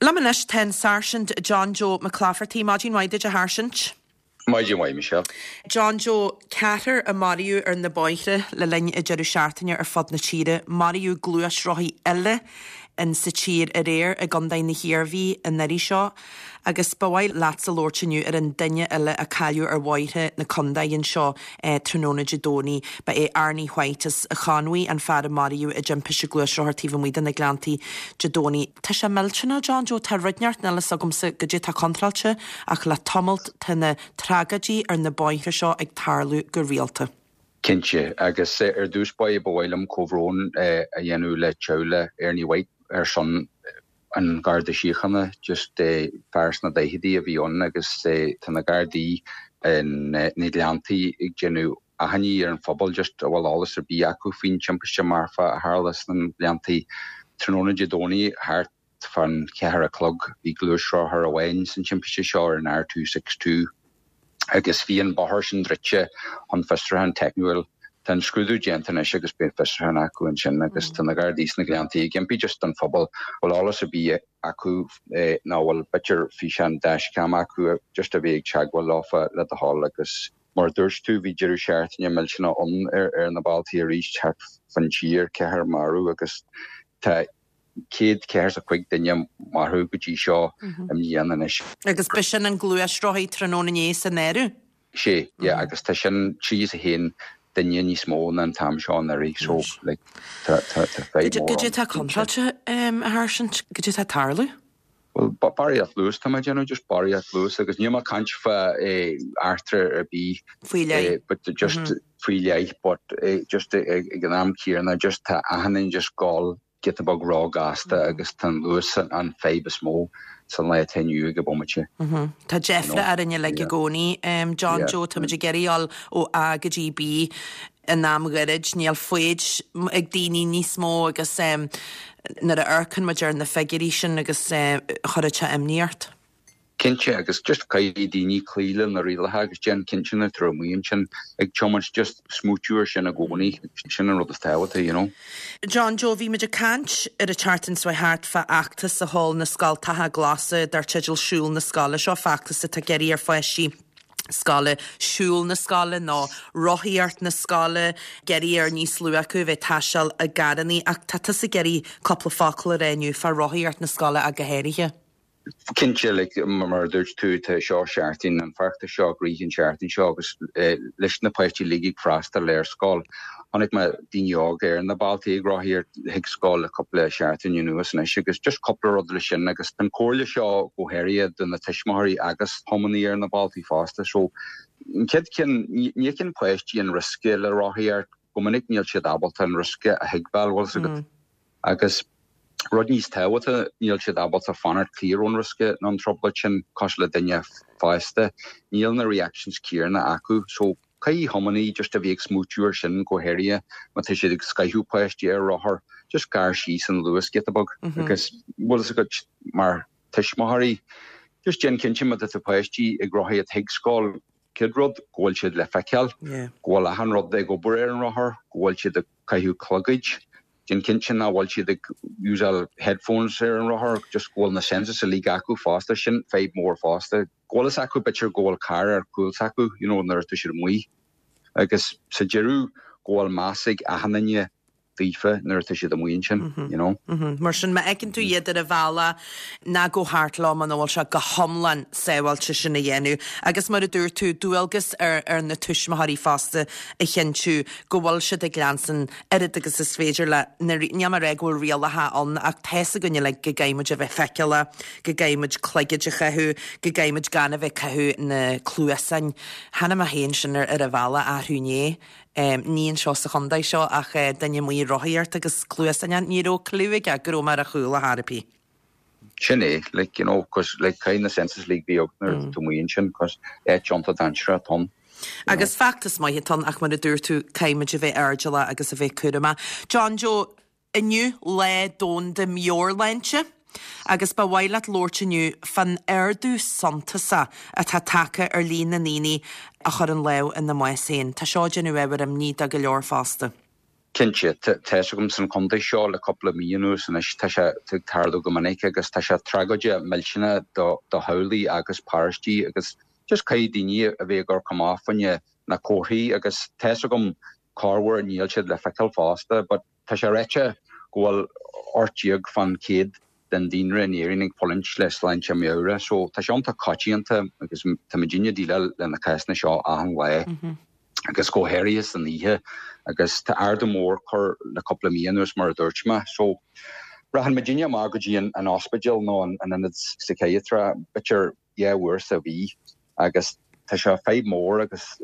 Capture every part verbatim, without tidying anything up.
Laminis ten Sergeant John Joe McClafferty, Majin Waide a Harsint. Majin Waide, Michelle. John Joe Catter a Mariu ar na boire le linn i Jeru Shartanya ar fod na tíre, Mariu gluas rohi elle in sa tír ar éir a gandain na hiarví in nari seo, agus bawail lat sa lortinu ar an dinne elle a caliu ar waire na condain seo eh, Trinona Jidoni ba e Arnie White a chanwi an fara Mariu a jumpish gluas rohar tífa muida na glanti Jidoni. Ta sa melchina John Joe ta rydniart nela sagum sa gydje ta contralche ach la tomult ta na tragedy ar na boire seo ag tarlu go rialta. Kintje, agus er dus by bawailam covrón a yenu le chowle Ernie White er son an garda síchanna just uh, fars na daihidi a bhíon agus uh, tan na gardaí in uh, Nidlanti ag genu a hanni ar an fphobal just bhil álas ar bí acu fin timpiste marfa a hálas na Nidlanti Trinona Jidoni hart fan cehar clog bhí glúisrá har a bhain san timpiste seo ar an R two sixty-two agus bhí an bahar sin dritse an festrahan technuil tan scrúdú gentan is agus be festrahan acu an sin agus tan na gardís na glantaí gempi just an fphobal bhil álas a bí acu ná bhil bitir fisan dashcam acu just a bhí ag teagháil láfa le a hall agus mar dúirs tú bhí Jeru Shartanya mil sinna an ar ar na baltaí a ríist teart fan tír cehar marú agus tá céad cehar a chuig duine marthú go dtí seo am dhéanaan is. Agus be sin an gluas rohi Trinona níos an éiru? Sé, yeah, agus tá sin tríos a héin duine níos mó an tam seo na rí so like tá tá tá féid mór. Gydje tá contralche um, a harsint, gydje tá tarlu? Well, bari at lús, tá ma genu just bari at lús, agus níma cant fa eh, arthur a bí. Fuilei. Eh, but just mm-hmm. fuilei, but eh, just eh, gnam kierna, just tá ahanin just gall get bag rá gasta mm-hmm. agus tan lús an féibas mó san le teniu go bomache. Mhm. Tá Jeffra ar in le goni um John yeah. Joe tá gerial ó A G G B in nam garage níl fuid ag dini níos mó agus um na a arcan majar na figurí sin agus uh, choracha amníart. Kinche agus just caidí dini clílan na riile agus gen kinchen na tromíon sin ag chomans just smoothúir sin a gcónaí sin an rud is táhata, you know. John Joe bhí muidir cant ar a chartan sa hart fa actas sa hall na scal tatha glasa dar tidil siúl na scala seo factas a tá geirí ar foiisi scala siúl na scala ná rohiart na scala geirí ar níos lua acu bheith taisial a garaní ach tata sa geirí coppla fácla a réniu fa rohiart na scala a gahéirithe. Kinche like mar dúirt tú tá seo seartin an farta seo gríchan seartin seo agus leis na poistí ligig frasta léir scáil. Honnig ma díneog ar na baltaí agrathíar hiag scáil a coppla seartin nuas na agus just coppla rodla sin agus an cóirla seo go héiriad don na tuismairí agus thomaní ar na baltaí fásta so cid cin ní cin poistí an risce le ráthíar go minic níl siad abalta an risce a hiagbal was agad agus Rodney's táhata níl siad abalta fanar clíarón risce ná an trobla sin cos le duine fáiste níl na reactions cíarna acu so caí homaní just a bhíag smúthúir sin go héiria má tá siad ag scaithú poistí ar ráthar just gar síos an luas getabag agus bhil is a go mar tuismairí just gen cinse má tá poistí ag ráthí a hiag scáil cid rud ghfuil siad le feiceal ghfuil a han rud ag obair ar an ráthar ghfuil siad a caiithú clogaid Jin kitchen na wal she the usual headphones there and roher just go on the census a league acu faster shin five more faster goal is acu bitcher goal car or cool sacu you know there to shir mui I guess sa Jeru goal massig a hananya FIFA nar to shir the mui chin you know mhm mar sin ma ekin tú iad a bhela na go hartlá man bhil se go homlan sewal sin na yenu agus mar a dúir tú dúelgus ar ar na tuismairí fásta a chenú go bhil se de glansan ar agus is féidir le neamar regúil rialathe an ach teessa gonne le go gaiimiid a bheith feiceala go gaiimiid chluigeide cheú go gaiimiid gan a bheith ceú na clúasain hanna a héin sin ar a bhela a thuné Um, níon seo sa chundaid seo ach uh, danne mí roiíart agus clúasain níró clúig a gurú mar a chuúla harapí. Sin é, like, you know, cos like kind of census league bí ognar to muin sin cos é Jonta dansra ton. Agus factus mai ton ach mar a dúir tú caiimiid a bheith ardala agus a bheith curama. John Joe, iniu le dón de mior lente? Agus ba bhaileat lortiniu fan ardú santasa a tá taca ar lín na níní a chur an leo in na maisin. Tá seo genú eber am ní a go leor fásta. Kinse tegum san conda seo le couple of míús an tá se tardú go manéic agus tá se tragoide millsena do holaí agus páristí agus just cai daine a bheith gur cumáfanne na cóthaí agus tegum carhar níl siad le feicil fásta, but tá se réite ghfuil ortíag fan céad den dínre in éirinnig polint les lein se méure, so tá se ananta catíanta agus tá Virginia díile le na caisna seo ahan le. agus cóhéiríos an ihe agus tá airde mór chur le couple míanús mar a dúirtma, so rahan Virginia má go dtí an hospital nó an an psychiatra bitir éhhuiir sa bhí agus tá se féid mór agus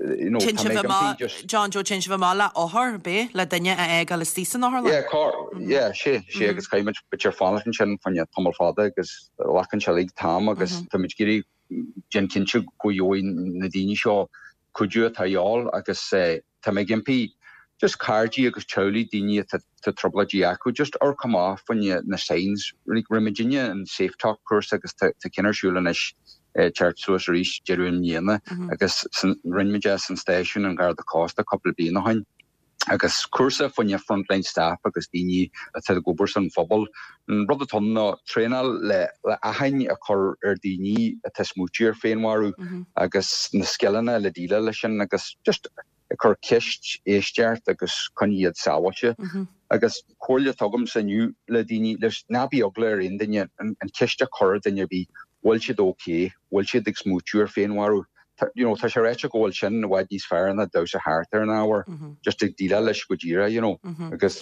John Joe Chin bh má le áthar bé le daine a ag le tísan áthar le? Yeah, sé sé agus caiimiid bitir fálainn sin fanne tomar fáda agus lachan se lig tam agus tá muid gurí gin cinse go jóin na daine seo could tayal agus uh, ta me gimpi just cardi agus chowli dini to to trouble acu just or come off when you na signs really Virginia and safe talk course agus to to kinner shulanish uh, church so reach Jerusalem yena agus rinmajas and station and guard the cost a couple of being on agus cursa when your frontline staff agus dini to the gobers and football and brother ton no trainer le le ahain a cor er dini a tesmucher feinwaru agus na skellana le dila lechen agus just a cor kist eistart agus koniad sawache agus kolja togum sa new le dini les nabi ogler in dinne and kist a cor dinne be welchid okay welchid exmucher feinwaru. You know, tá sé réite ggóil sin bhaid níos fearna do a háart ar an áhar, just ag díla leis go ddíra, you know, agus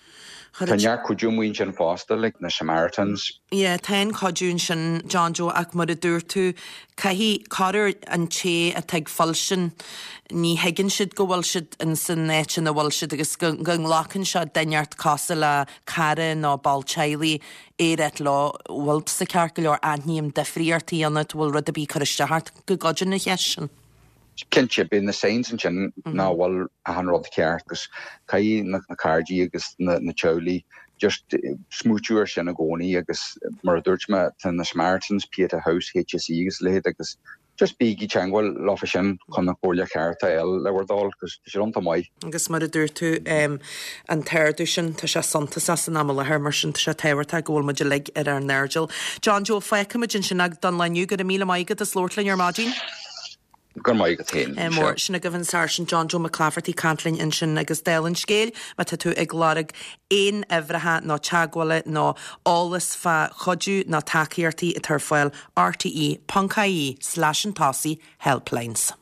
Tánear cúidúmhaoin sin fásta le na Samaritans. Ie, tain codún sin John Joe ach mar a dúir tú caihí carir an té a teag falsin ní hegann siad go bhfuil siad in san net sin a bhfuil siad agus gon lachan seo daineart casa le cara nó balchailí éiret lá bhfuil sa cearca leor aithníam defriartaí anna bhfuil rud a bí chuiste hart go godin na hesin. Kinship in the saints and chin now well a hundred care because kai na cardi agus na na chowli just smoocher shin agoni agus murderchma to the Samaritans Peter House H S E gus leid agus just bigi changwal lofishin konna kolia carta el lewardal because she don't mai agus mar dur tú um an terdushin ta sha santa san amala hermersin ta tewerta gol ma leg ar ar nergel John Joe Fecamagin sin ag dan leniu go a míle maigad a slortlin your margin Gur mai go tain. Mór sinna gohann Sergeant John Joe McClafferty Cantlin in sin agus délan scéil, ma tá tú ag lárig éon ehrathe nó teagháile nó álas fa chodú na takeíartaí i tarfoil R T E Poncaí slash an Tosí helplines.